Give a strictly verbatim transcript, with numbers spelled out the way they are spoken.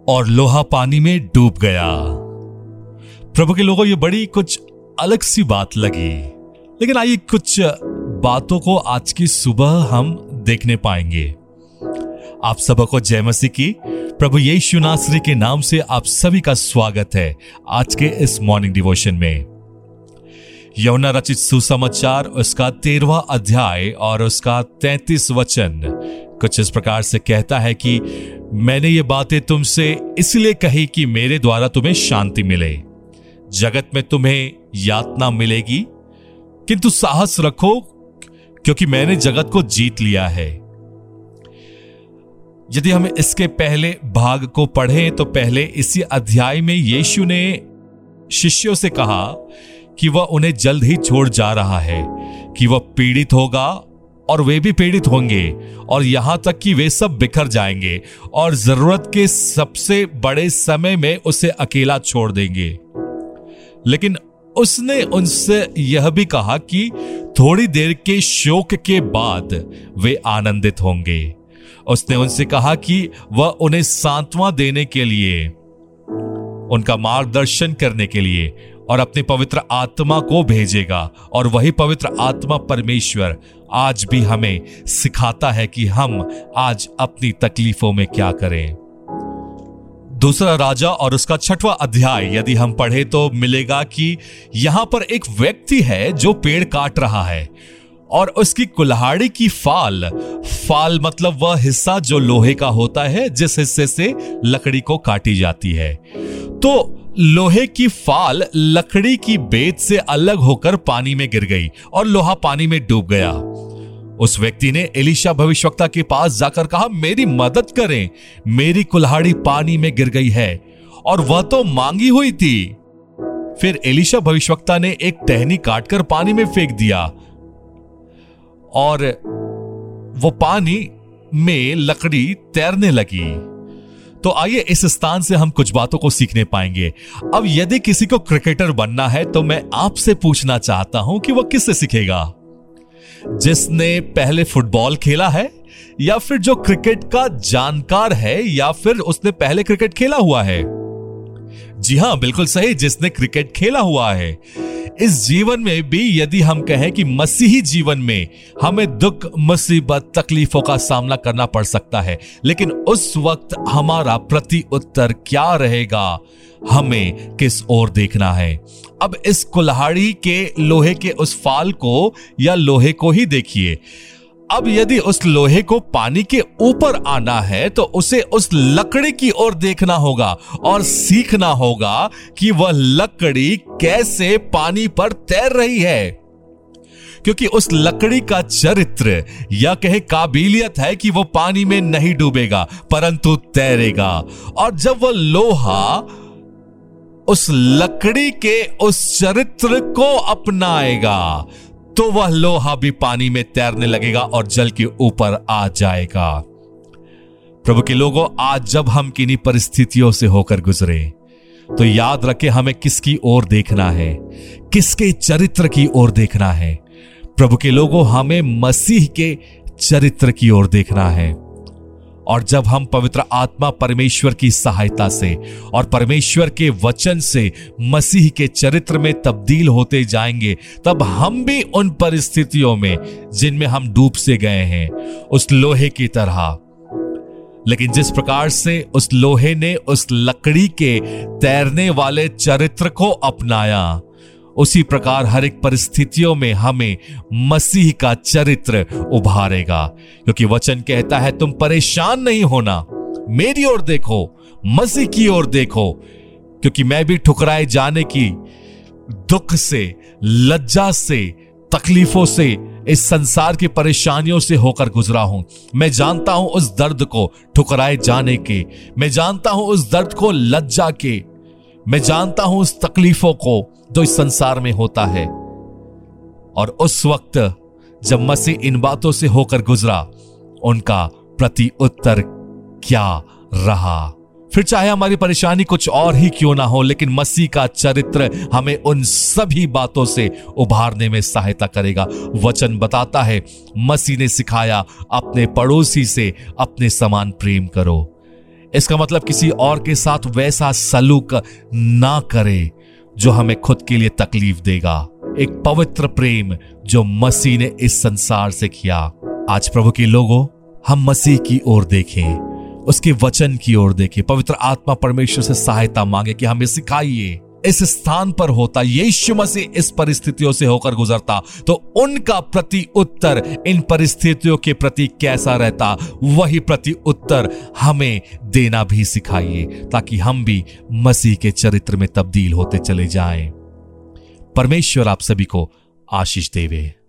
और लोहा पानी में डूब गया। प्रभु के लोगों, ये बड़ी कुछ अलग सी बात लगी, लेकिन आइए कुछ बातों को आज की सुबह हम देखने पाएंगे। आप सबको जय मसीह की। प्रभु यीशु नासरी के नाम से आप सभी का स्वागत है आज के इस मॉर्निंग डिवोशन में। यूहन्ना रचित सुसमाचार उसका तेरहवां अध्याय और उसका तैंतीस वचन कुछ इस प्रकार से कहता है कि मैंने ये बातें तुमसे इसलिए कही कि मेरे द्वारा तुम्हें शांति मिले। जगत में तुम्हें यातना मिलेगी, किंतु साहस रखो, क्योंकि मैंने जगत को जीत लिया है। यदि हम इसके पहले भाग को पढ़ें तो पहले इसी अध्याय में यीशु ने शिष्यों से कहा कि वह उन्हें जल्द ही छोड़ जा रहा है, कि वह पीड़ित होगा और वे भी पीड़ित होंगे, और यहां तक कि वे सब बिखर जाएंगे और जरूरत के सबसे बड़े समय में उसे अकेला छोड़ देंगे। लेकिन उसने उनसे यह भी कहा कि थोड़ी देर के शोक के बाद वे आनंदित होंगे। उसने उनसे कहा कि वह उन्हें सांत्वना देने के लिए, उनका मार्गदर्शन करने के लिए और अपने पवित्र आत्मा को भेजेगा, और वही पवित्र आत्मा परमेश्वर आज भी हमें सिखाता है कि हम आज अपनी तकलीफों में क्या करें। दूसरा राजा और उसका छठवां अध्याय यदि हम पढ़े तो मिलेगा कि यहां पर एक व्यक्ति है जो पेड़ काट रहा है, और उसकी कुल्हाड़ी की फाल, फाल मतलब वह हिस्सा जो लोहे का होता है, जिस हिस्से से लकड़ी को काटी जाती है। तो लोहे की फाल लकड़ी की बेंत से अलग होकर पानी में गिर गई और लोहा पानी में डूब गया। उस व्यक्ति ने एलीशा भविष्यवक्ता के पास जाकर कहा, मेरी मदद करें, मेरी कुल्हाड़ी पानी में गिर गई है, और वह तो मांगी हुई थी। फिर एलीशा भविष्यवक्ता ने एक टहनी काटकर पानी में फेंक दिया, और वो पानी में लकड़ी तैरने लगी। तो आइए इस स्थान से हम कुछ बातों को सीखने पाएंगे। अब यदि किसी को क्रिकेटर बनना है तो मैं आपसे पूछना चाहता हूं कि वह किससे सीखेगा? जिसने पहले फुटबॉल खेला है, या फिर जो क्रिकेट का जानकार है, या फिर उसने पहले क्रिकेट खेला हुआ है? जी हां, बिल्कुल सही, जिसने क्रिकेट खेला हुआ है। इस जीवन में भी यदि हम कहें कि मसीही जीवन में हमें दुख, मुसीबत, तकलीफों का सामना करना पड़ सकता है, लेकिन उस वक्त हमारा प्रति उत्तर क्या रहेगा? हमें किस ओर देखना है? अब इस कुल्हाड़ी के लोहे के उस फाल को या लोहे को ही देखिए। अब यदि उस लोहे को पानी के ऊपर आना है तो उसे उस लकड़ी की ओर देखना होगा और सीखना होगा कि वह लकड़ी कैसे पानी पर तैर रही है, क्योंकि उस लकड़ी का चरित्र या कहे काबिलियत है कि वह पानी में नहीं डूबेगा परंतु तैरेगा। और जब वह लोहा उस लकड़ी के उस चरित्र को अपनाएगा तो वह लोहा भी पानी में तैरने लगेगा और जल के ऊपर आ जाएगा। प्रभु के लोगों, आज जब हम किन्हीं परिस्थितियों से होकर गुजरे तो याद रखें हमें किसकी ओर देखना है, किसके चरित्र की ओर देखना है। प्रभु के लोगों, हमें मसीह के चरित्र की ओर देखना है। और जब हम पवित्र आत्मा परमेश्वर की सहायता से और परमेश्वर के वचन से मसीह के चरित्र में तब्दील होते जाएंगे, तब हम भी उन परिस्थितियों में जिनमें हम डूब से गए हैं उस लोहे की तरह, लेकिन जिस प्रकार से उस लोहे ने उस लकड़ी के तैरने वाले चरित्र को अपनाया, उसी प्रकार हर एक परिस्थितियों में हमें मसीह का चरित्र उभारेगा। क्योंकि वचन कहता है, तुम परेशान नहीं होना, मेरी ओर देखो, मसीह की ओर देखो, क्योंकि मैं भी ठुकराए जाने की दुख से, लज्जा से, तकलीफों से, इस संसार की परेशानियों से होकर गुजरा हूं। मैं जानता हूं उस दर्द को, ठुकराए जाने के। मैं जानता हूं उस दर्द को, लज्जा के। मैं जानता हूं उस तकलीफों को जो इस संसार में होता है। और उस वक्त जब मसीह इन बातों से होकर गुजरा, उनका प्रति उत्तर क्या रहा? फिर चाहे हमारी परेशानी कुछ और ही क्यों ना हो, लेकिन मसीह का चरित्र हमें उन सभी बातों से उभारने में सहायता करेगा। वचन बताता है, मसीह ने सिखाया, अपने पड़ोसी से अपने समान प्रेम करो। इसका मतलब किसी और के साथ वैसा सलूक ना करे जो हमें खुद के लिए तकलीफ देगा। एक पवित्र प्रेम जो मसीह ने इस संसार से किया। आज प्रभु के लोगों, हम मसीह की ओर देखें, उसके वचन की ओर देखें, पवित्र आत्मा परमेश्वर से सहायता मांगे कि हमें सिखाइए। इस स्थान पर होता यीशु मसीह इस परिस्थितियों से होकर गुजरता तो उनका प्रति उत्तर इन परिस्थितियों के प्रति कैसा रहता, वही प्रति उत्तर हमें देना भी सिखाइए, ताकि हम भी मसीह के चरित्र में तब्दील होते चले जाएं। परमेश्वर आप सभी को आशीष देवे।